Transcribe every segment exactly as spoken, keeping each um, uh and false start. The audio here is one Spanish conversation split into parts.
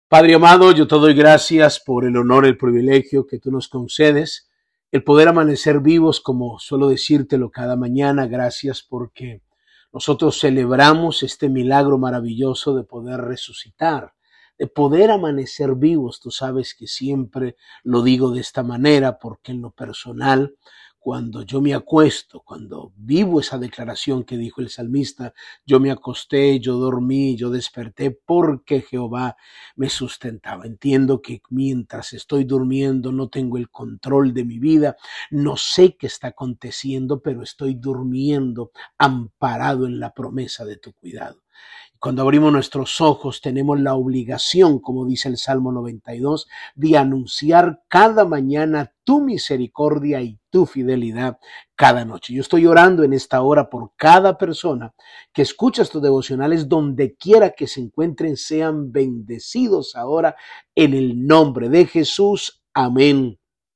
Padre amado, yo te doy gracias por el honor, el privilegio que tú nos concedes, el poder amanecer vivos, como suelo decírtelo cada mañana. Gracias porque nosotros celebramos este milagro maravilloso de poder resucitar, de poder amanecer vivos. Tú sabes que siempre lo digo de esta manera porque en lo personal, cuando yo me acuesto, cuando vivo esa declaración que dijo el salmista, yo me acosté, yo dormí, yo desperté porque Jehová me sustentaba. Entiendo que mientras estoy durmiendo no tengo el control de mi vida, no sé qué está aconteciendo, pero estoy durmiendo amparado en la promesa de tu cuidado. Cuando abrimos nuestros ojos tenemos la obligación, como dice el Salmo noventa y dos, de anunciar cada mañana tu misericordia y tu fidelidad cada noche. Yo estoy orando en esta hora por cada persona que escucha estos devocionales, donde quiera que se encuentren, sean bendecidos ahora en el nombre de Jesús. Amén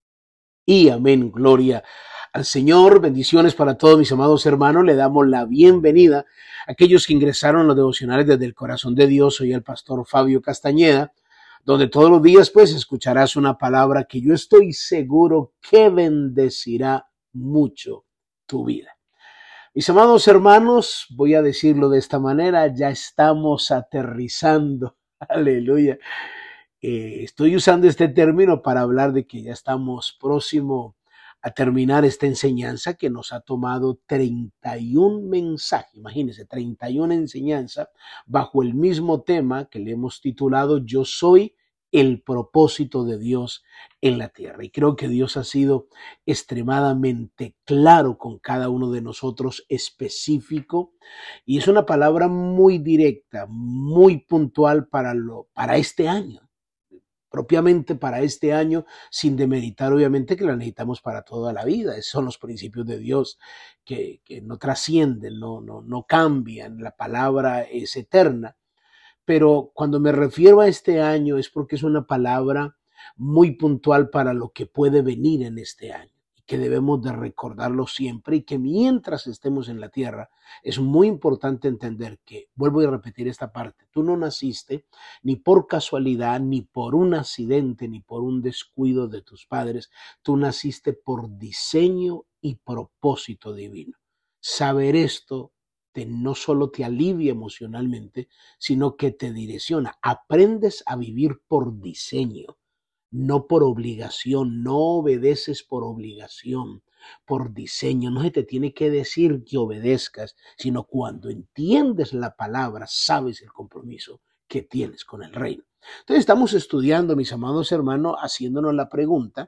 y amén. Gloria al Señor. Bendiciones para todos mis amados hermanos. Le damos la bienvenida a aquellos que ingresaron a los devocionales desde el corazón de Dios. Soy el pastor Fabio Castañeda, donde todos los días pues escucharás una palabra que yo estoy seguro que bendecirá mucho tu vida. Mis amados hermanos, voy a decirlo de esta manera, ya estamos aterrizando. Aleluya. Eh, estoy usando este término para hablar de que ya estamos próximo a terminar esta enseñanza que nos ha tomado treinta y un mensajes. Imagínense, treinta y una enseñanzas bajo el mismo tema que le hemos titulado Yo soy el propósito de Dios en la tierra. Y creo que Dios ha sido extremadamente claro con cada uno de nosotros, específico, y es una palabra muy directa, muy puntual para, lo, para este año. Propiamente para este año, sin demeritar obviamente que la necesitamos para toda la vida. Esos son los principios de Dios que, que no trascienden, no, no, no cambian. La palabra es eterna. Pero cuando me refiero a este año es porque es una palabra muy puntual para lo que puede venir en este año, y que debemos de recordarlo siempre, y que mientras estemos en la tierra es muy importante entender que, vuelvo a repetir esta parte, tú no naciste ni por casualidad, ni por un accidente, ni por un descuido de tus padres. Tú naciste por diseño y propósito divino. Saber esto te, no solo te alivia emocionalmente, sino que te direcciona. Aprendes a vivir por diseño, no por obligación. No obedeces por obligación, por diseño. No se te tiene que decir que obedezcas, sino cuando entiendes la palabra, sabes el compromiso que tienes con el reino. Entonces estamos estudiando, mis amados hermanos, haciéndonos la pregunta,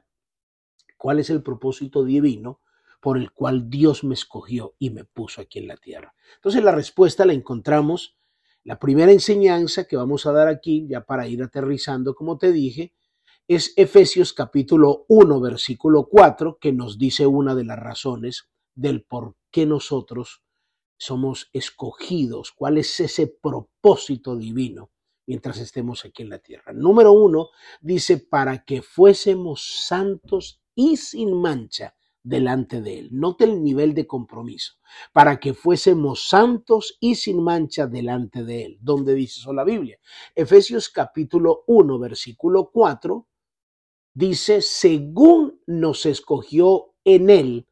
¿cuál es el propósito divino por el cual Dios me escogió y me puso aquí en la tierra? Entonces la respuesta la encontramos, la primera enseñanza que vamos a dar aquí, ya para ir aterrizando, como te dije, es Efesios capítulo uno, versículo cuatro, que nos dice una de las razones del por qué nosotros somos escogidos, cuál es ese propósito divino mientras estemos aquí en la tierra. Número uno, dice, para que fuésemos santos y sin mancha delante de él. Note el nivel de compromiso. Para que fuésemos santos y sin mancha delante de él. ¿Dónde dice eso la Biblia? Efesios capítulo uno, versículo cuatro, dice, según nos escogió en él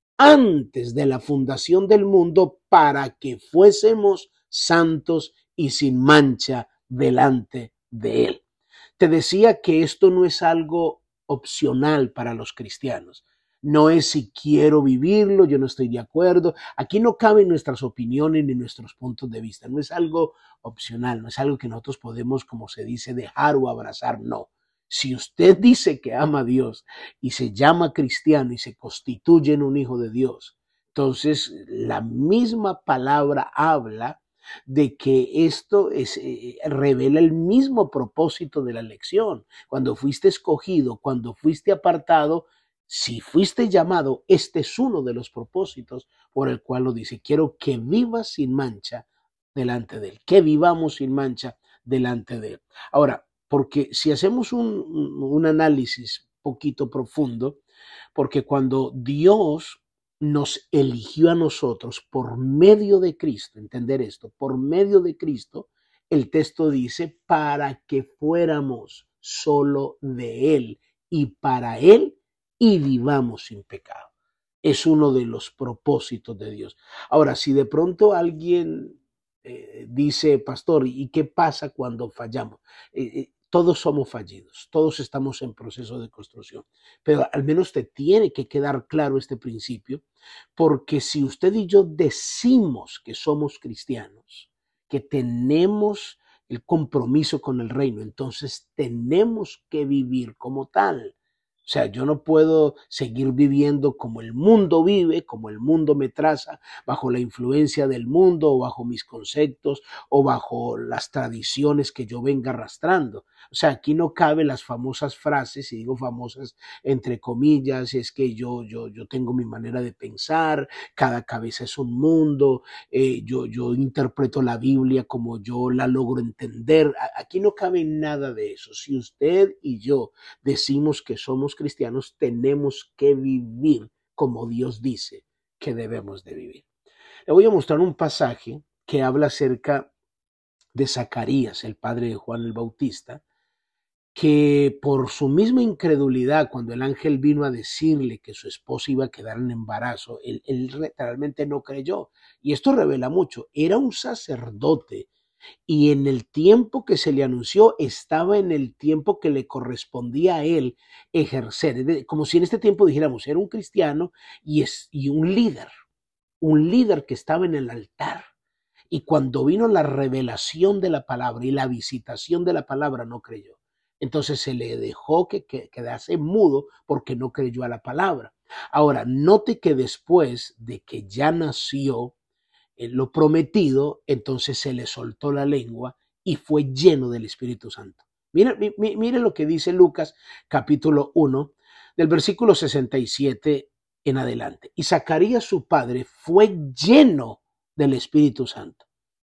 antes de la fundación del mundo, para que fuésemos santos y sin mancha delante de él. Te decía que esto no es algo opcional para los cristianos. No es si quiero vivirlo, yo no estoy de acuerdo. Aquí no caben nuestras opiniones ni nuestros puntos de vista. No es algo opcional, no es algo que nosotros podemos, como se dice, dejar o abrazar. No. Si usted dice que ama a Dios y se llama cristiano y se constituye en un hijo de Dios, entonces la misma palabra habla de que esto es, eh, revela el mismo propósito de la elección. Cuando fuiste escogido, cuando fuiste apartado, si fuiste llamado, este es uno de los propósitos por el cual lo dice. Quiero que vivas sin mancha delante de él, que vivamos sin mancha delante de él. Ahora, porque si hacemos un, un análisis poquito profundo, porque cuando Dios nos eligió a nosotros por medio de Cristo, entender esto, por medio de Cristo, el texto dice, para que fuéramos solo de Él y para Él y vivamos sin pecado. Es uno de los propósitos de Dios. Ahora, si de pronto alguien eh, dice, pastor, ¿y qué pasa cuando fallamos? Eh, eh, todos somos fallidos, todos estamos en proceso de construcción, pero al menos te tiene que quedar claro este principio, porque si usted y yo decimos que somos cristianos, que tenemos el compromiso con el reino, entonces tenemos que vivir como tal. O sea, yo no puedo seguir viviendo como el mundo vive, como el mundo me traza, bajo la influencia del mundo o bajo mis conceptos o bajo las tradiciones que yo venga arrastrando. O sea, aquí no caben las famosas frases, y digo famosas entre comillas, es que yo, yo, yo tengo mi manera de pensar, cada cabeza es un mundo, eh, yo, yo interpreto la Biblia como yo la logro entender. Aquí no cabe nada de eso. Si usted y yo decimos que somos cristianos, tenemos que vivir como Dios dice que debemos de vivir. Le voy a mostrar un pasaje que habla acerca de Zacarías, el padre de Juan el Bautista, que por su misma incredulidad, cuando el ángel vino a decirle que su esposa iba a quedar en embarazo, él, él realmente no creyó. Y esto revela mucho. Era un sacerdote y en el tiempo que se le anunció estaba en el tiempo que le correspondía a él ejercer, como si en este tiempo dijéramos, era un cristiano y, es, y un líder, un líder que estaba en el altar. Y cuando vino la revelación de la palabra y la visitación de la palabra, no creyó. Entonces se le dejó que, que quedase mudo porque no creyó a la palabra. Ahora, note que después de que ya nació lo prometido, entonces se le soltó la lengua y fue lleno del Espíritu Santo. Mire, mire lo que dice Lucas capítulo uno, del versículo sesenta y siete en adelante. Y Zacarías su padre fue lleno del Espíritu Santo.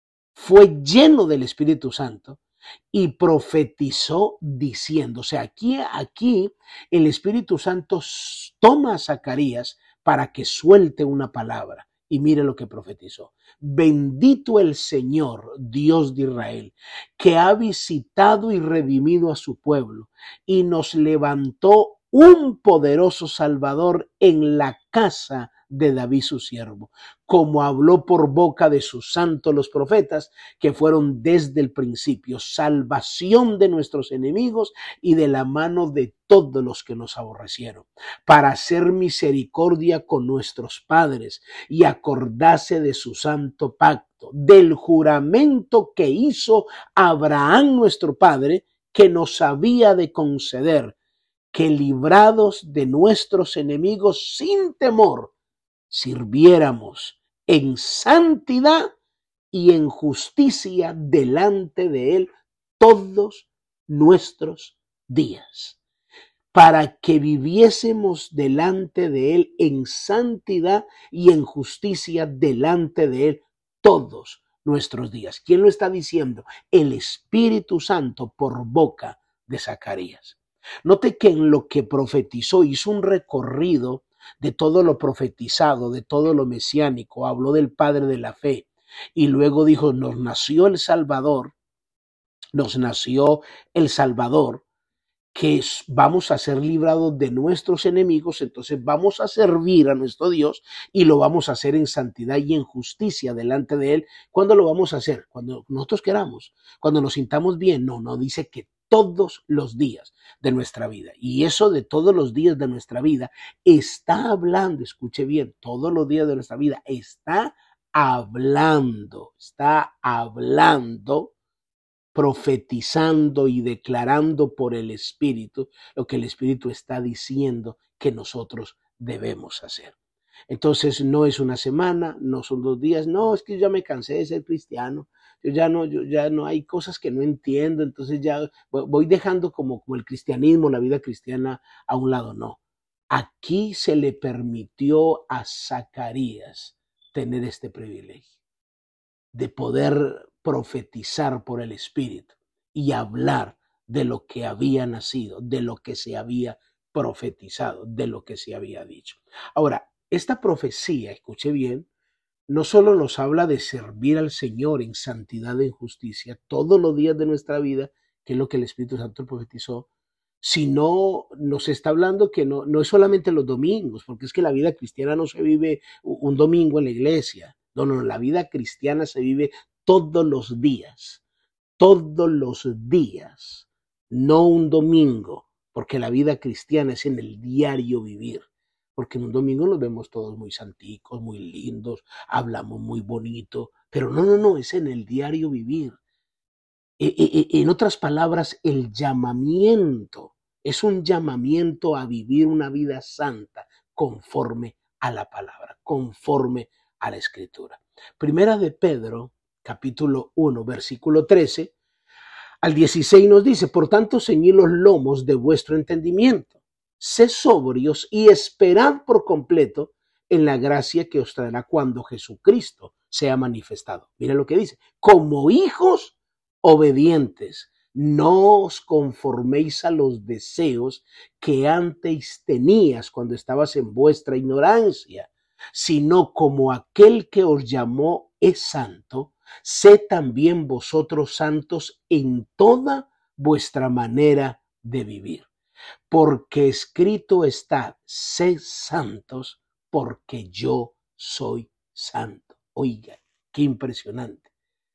Fue lleno del Espíritu Santo y profetizó diciendo, o sea, aquí, aquí el Espíritu Santo toma a Zacarías para que suelte una palabra. Y mire lo que profetizó. Bendito el Señor, Dios de Israel, que ha visitado y redimido a su pueblo y nos levantó un poderoso Salvador en la casa de David su siervo, como habló por boca de sus santos los profetas, que fueron desde el principio, salvación de nuestros enemigos y de la mano de todos los que nos aborrecieron, para hacer misericordia con nuestros padres y acordarse de su santo pacto, del juramento que hizo Abraham nuestro padre, que nos había de conceder, que librados de nuestros enemigos sin temor, sirviéramos en santidad y en justicia delante de Él todos nuestros días, para que viviésemos delante de Él en santidad y en justicia delante de Él todos nuestros días. ¿Quién lo está diciendo? El Espíritu Santo por boca de Zacarías. Note que en lo que profetizó hizo un recorrido de todo lo profetizado, de todo lo mesiánico, habló del Padre de la fe y luego dijo, nos nació el Salvador, nos nació el Salvador, que vamos a ser librados de nuestros enemigos, entonces vamos a servir a nuestro Dios y lo vamos a hacer en santidad y en justicia delante de Él. ¿Cuándo lo vamos a hacer? Cuando nosotros queramos, cuando nos sintamos bien. No, no, dice que todos los días de nuestra vida. Y eso de todos los días de nuestra vida está hablando, escuche bien, todos los días de nuestra vida está hablando, está hablando, profetizando y declarando por el Espíritu lo que el Espíritu está diciendo que nosotros debemos hacer. Entonces no es una semana, no son dos días, no, es que yo ya me cansé de ser cristiano, yo ya no, yo ya no, hay cosas que no entiendo, entonces ya voy dejando como, como el cristianismo, la vida cristiana a un lado. No, aquí se le permitió a Zacarías tener este privilegio de poder profetizar por el Espíritu y hablar de lo que había nacido, de lo que se había profetizado, de lo que se había dicho. Ahora, esta profecía, escuche bien, no solo nos habla de servir al Señor en santidad y en justicia todos los días de nuestra vida, que es lo que el Espíritu Santo profetizó, sino nos está hablando que no, no es solamente los domingos, porque es que la vida cristiana no se vive un domingo en la iglesia. No, no, la vida cristiana se vive todos los días, todos los días, no un domingo, porque la vida cristiana es en el diario vivir. Porque en un domingo nos vemos todos muy santicos, muy lindos, hablamos muy bonito, pero no, no, no, es en el diario vivir. En otras palabras, el llamamiento es un llamamiento a vivir una vida santa conforme a la palabra, conforme a la Escritura. Primera de Pedro, capítulo uno, versículo trece al dieciséis nos dice: por tanto, ceñid los lomos de vuestro entendimiento, sed sobrios y esperad por completo en la gracia que os traerá cuando Jesucristo sea manifestado. Mira lo que dice: como hijos obedientes, no os conforméis a los deseos que antes tenías cuando estabas en vuestra ignorancia, sino como aquel que os llamó es santo, sed también vosotros santos en toda vuestra manera de vivir. Porque escrito está: sed santos porque yo soy santo. Oiga, qué impresionante.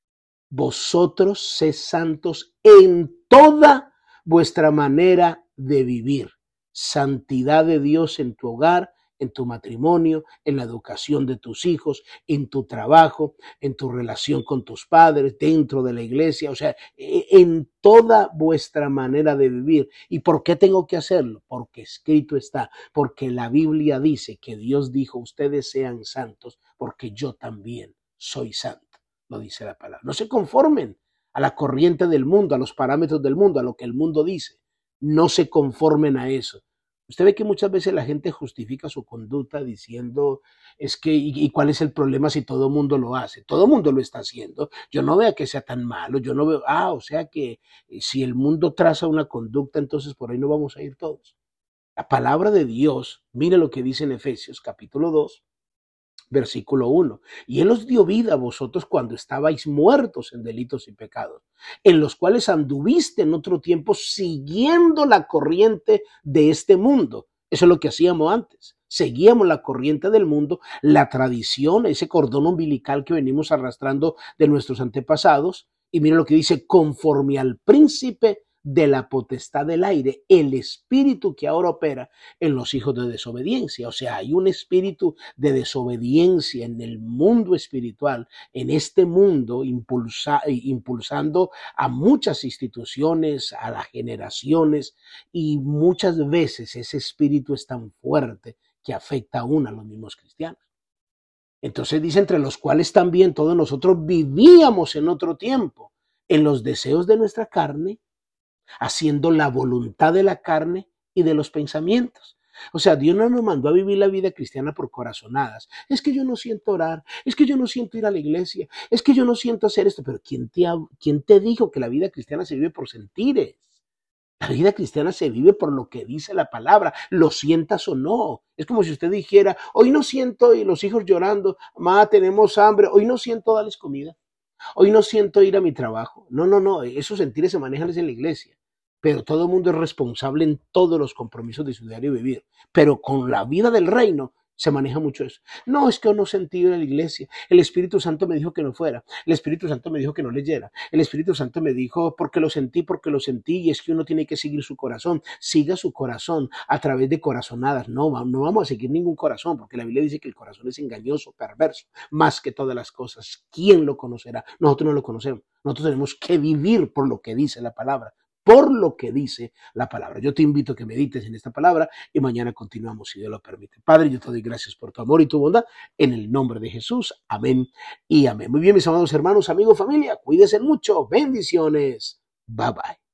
Vosotros sed santos en toda vuestra manera de vivir. Santidad de Dios en tu hogar, en tu matrimonio, en la educación de tus hijos, en tu trabajo, en tu relación con tus padres, dentro de la iglesia, o sea, en toda vuestra manera de vivir. ¿Y por qué tengo que hacerlo? Porque escrito está, porque la Biblia dice que Dios dijo: ustedes sean santos, porque yo también soy santo. Lo dice la palabra. No se conformen a la corriente del mundo, a los parámetros del mundo, a lo que el mundo dice. No se conformen a eso. Usted ve que muchas veces la gente justifica su conducta diciendo: es que, ¿y, y cuál es el problema si todo el mundo lo hace? Todo el mundo lo está haciendo. Yo no veo que sea tan malo. Yo no veo, ah, o sea que si el mundo traza una conducta, entonces por ahí no vamos a ir todos. La palabra de Dios, mire lo que dice en Efesios capítulo dos, versículo uno. Y Él os dio vida a vosotros cuando estabais muertos en delitos y pecados, en los cuales anduviste en otro tiempo siguiendo la corriente de este mundo. Eso es lo que hacíamos antes. Seguíamos la corriente del mundo, la tradición, ese cordón umbilical que venimos arrastrando de nuestros antepasados. Y mira lo que dice: conforme al príncipe de la potestad del aire, el espíritu que ahora opera en los hijos de desobediencia. O sea, hay un espíritu de desobediencia en el mundo espiritual, en este mundo, impulsa, impulsando a muchas instituciones, a las generaciones, y muchas veces ese espíritu es tan fuerte que afecta aún a los mismos cristianos. Entonces dice: entre los cuales también todos nosotros vivíamos en otro tiempo, en los deseos de nuestra carne, haciendo la voluntad de la carne y de los pensamientos. O sea, Dios no nos mandó a vivir la vida cristiana por corazonadas. Es que yo no siento orar, es que yo no siento ir a la iglesia, es que yo no siento hacer esto. Pero ¿quién te, quién te dijo que la vida cristiana se vive por sentires? La vida cristiana se vive por lo que dice la palabra, lo sientas o no. Es como si usted dijera: hoy no siento, y los hijos llorando, mamá, tenemos hambre, hoy no siento darles comida. Hoy no siento ir a mi trabajo. No, no, no, esos sentires se manejan en la iglesia, pero todo el mundo es responsable en todos los compromisos de su diario vivir. Pero con la vida del reino se maneja mucho eso. No, es que yo no sentí ir a la iglesia. El Espíritu Santo me dijo que no fuera. El Espíritu Santo me dijo que no leyera. El Espíritu Santo me dijo porque lo sentí, porque lo sentí. Y es que uno tiene que seguir su corazón. Siga su corazón a través de corazonadas. No, no vamos a seguir ningún corazón, porque la Biblia dice que el corazón es engañoso, perverso, más que todas las cosas. ¿Quién lo conocerá? Nosotros no lo conocemos. Nosotros tenemos que vivir por lo que dice la palabra. Por lo que dice la palabra. Yo te invito a que medites en esta palabra y mañana continuamos, si Dios lo permite. Padre, yo te doy gracias por tu amor y tu bondad en el nombre de Jesús. Amén y amén. Muy bien, mis amados hermanos, amigos, familia, cuídense mucho. Bendiciones. Bye bye.